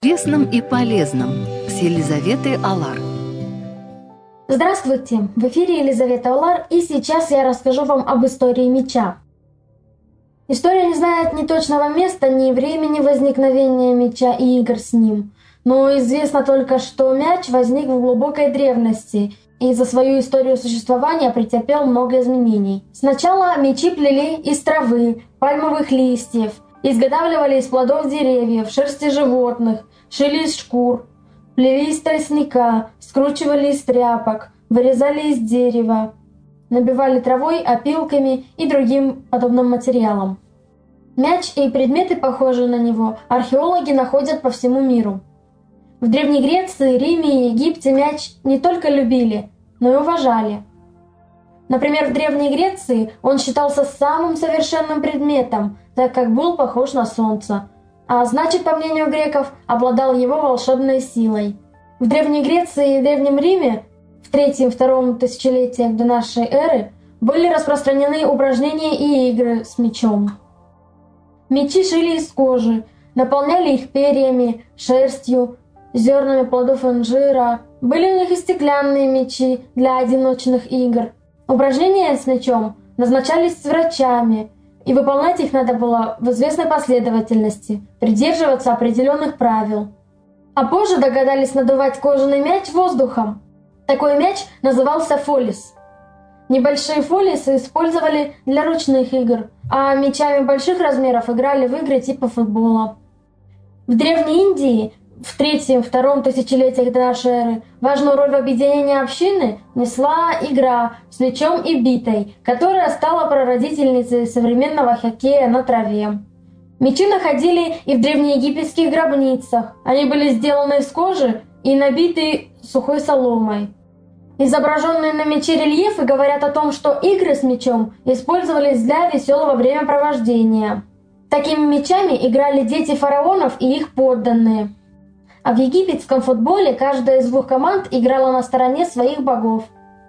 Интересным и полезным с Елизаветой Алар. Здравствуйте! В эфире Елизавета Алар, и сейчас я расскажу вам об истории мяча. История не знает ни точного места, ни времени возникновения мяча и игр с ним. Но известно только, что мяч возник в глубокой древности и за свою историю существования претерпел много изменений. Сначала мячи плели из травы, пальмовых листьев, изготавливали из плодов деревьев, шерсти животных, шили из шкур, плели из тростника, скручивали из тряпок, вырезали из дерева, набивали травой, опилками и другим подобным материалом. Мяч и предметы, похожие на него, археологи находят по всему миру. В Древней Греции, Риме и Египте мяч не только любили, но и уважали. Например, в Древней Греции он считался самым совершенным предметом, так как был похож на солнце, а значит, по мнению греков, обладал его волшебной силой. В Древней Греции и Древнем Риме в 3-2 тысячелетиях до нашей эры были распространены упражнения и игры с мячом. Мячи шили из кожи, наполняли их перьями, шерстью, зернами плодов инжира. Были у них и стеклянные мячи для одиночных игр. Упражнения с мячом назначались с врачами, и выполнять их надо было в известной последовательности, придерживаться определенных правил. А позже догадались надувать кожаный мяч воздухом. Такой мяч назывался фолис. Небольшие фолисы использовали для ручных игр, а мячами больших размеров играли в игры типа футбола. В Древней Индии в 3-2 тысячелетиях до нашей эры важную роль в объединении общины несла игра с мячом и битой, которая стала прародительницей современного хоккея на траве. Мячи находили и в древнеегипетских гробницах. Они были сделаны из кожи и набиты сухой соломой. Изображенные на мяче рельефы говорят о том, что игры с мячом использовались для веселого времяпровождения. Такими мячами играли дети фараонов и их подданные. А в египетском футболе каждая из двух команд играла на стороне своих богов.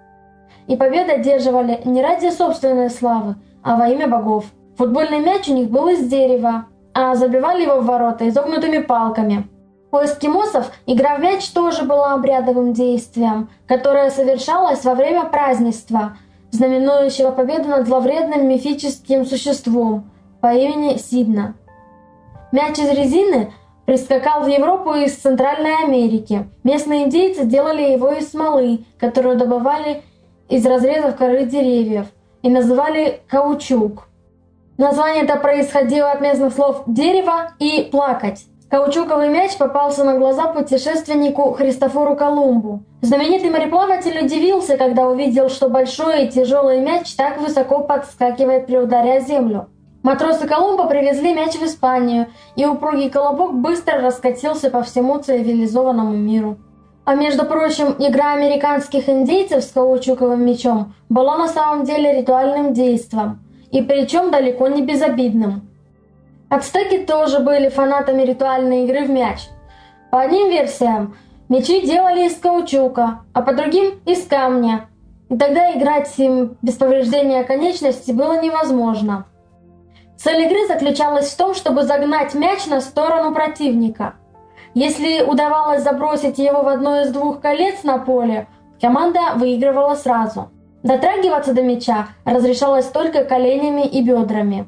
И победы одерживали не ради собственной славы, а во имя богов. Футбольный мяч у них был из дерева, а забивали его в ворота изогнутыми палками. У эскимосов игра в мяч тоже была обрядовым действием, которое совершалось во время празднества, знаменующего победу над зловредным мифическим существом по имени Сидна. Мяч из резины прискакал в Европу из Центральной Америки. Местные индейцы делали его из смолы, которую добывали из разрезов коры деревьев, и называли каучук. Название это происходило от местных слов «дерево» и «плакать». Каучуковый мяч попался на глаза путешественнику Христофору Колумбу. Знаменитый мореплаватель удивился, когда увидел, что большой и тяжелый мяч так высоко подскакивает при ударе о землю. Матросы Колумба привезли мяч в Испанию, и упругий колобок быстро раскатился по всему цивилизованному миру. А между прочим, игра американских индейцев с каучуковым мячом была на самом деле ритуальным действом, и причем далеко не безобидным. Ацтеки тоже были фанатами ритуальной игры в мяч. По одним версиям, мячи делали из каучука, а по другим — из камня, и тогда играть им без повреждения конечности было невозможно. Цель игры заключалась в том, чтобы загнать мяч на сторону противника. Если удавалось забросить его в одно из двух колец на поле, команда выигрывала сразу. Дотрагиваться до мяча разрешалось только коленями и бедрами.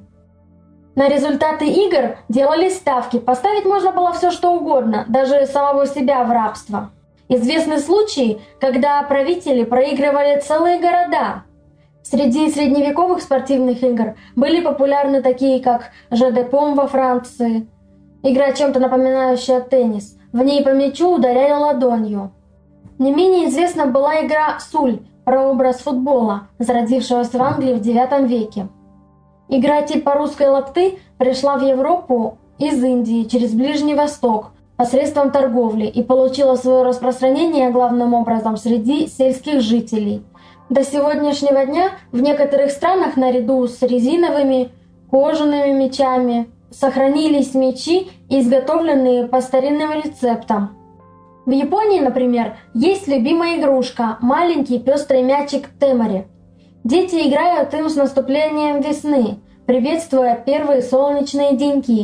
На результаты игр делались ставки, поставить можно было все что угодно, даже самого себя в рабство. Известны случаи, когда правители проигрывали целые города. Среди средневековых спортивных игр были популярны такие, как жэ-де-пом во Франции, игра, чем-то напоминающая теннис. В ней по мячу ударяли ладонью. Не менее известна была игра «Суль», прообраз футбола, зародившегося в Англии в IX веке. Игра типа русской лапты пришла в Европу из Индии через Ближний Восток посредством торговли и получила свое распространение главным образом среди сельских жителей. До сегодняшнего дня в некоторых странах наряду с резиновыми, кожаными мячами сохранились мячи, изготовленные по старинным рецептам. В Японии, например, есть любимая игрушка – маленький пестрый мячик темори. Дети играют им с наступлением весны, приветствуя первые солнечные деньки.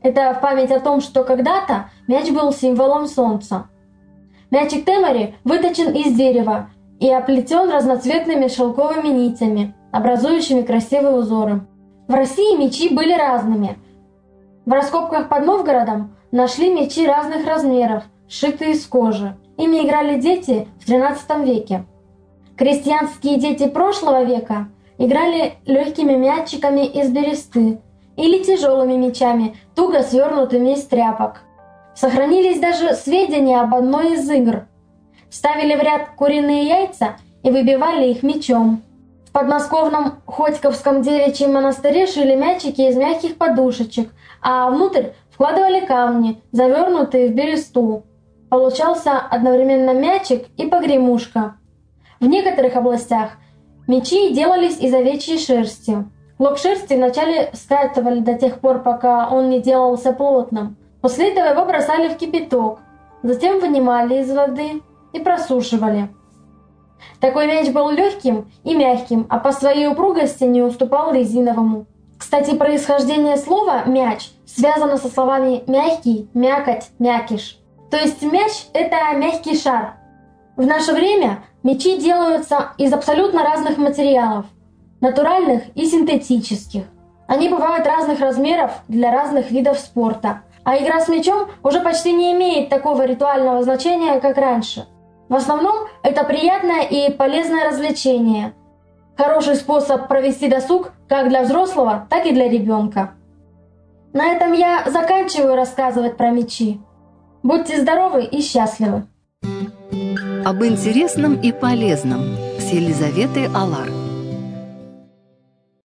Это в память о том, что когда-то мяч был символом солнца. Мячик Темори выточен из дерева и оплетен разноцветными шелковыми нитями, образующими красивые узоры. В России мячи были разными. В раскопках под Новгородом нашли мячи разных размеров, сшитые из кожи. Ими играли дети в XIII веке. Крестьянские дети прошлого века играли легкими мячиками из бересты или тяжелыми мячами, туго свернутыми из тряпок. Сохранились даже сведения об одной из игр. Ставили в ряд куриные яйца и выбивали их мячом. В подмосковном Ходьковском девичьем монастыре шили мячики из мягких подушечек, а внутрь вкладывали камни, завернутые в бересту. Получался одновременно мячик и погремушка. В некоторых областях мячи делались из овечьей шерсти. Клок шерсти вначале скатывали до тех пор, пока он не делался плотным. После этого его бросали в кипяток, затем вынимали из воды и просушивали. Такой мяч был легким и мягким, а по своей упругости не уступал резиновому. Кстати, происхождение слова «мяч» связано со словами «мягкий», «мякоть», «мякиш». То есть мяч – это мягкий шар. В наше время мячи делаются из абсолютно разных материалов – натуральных и синтетических. Они бывают разных размеров для разных видов спорта. А игра с мячом уже почти не имеет такого ритуального значения, как раньше. В основном это приятное и полезное развлечение. Хороший способ провести досуг как для взрослого, так и для ребенка. На этом я заканчиваю рассказывать про мячи. Будьте здоровы и счастливы! Об интересном и полезном с Елизаветой Алар.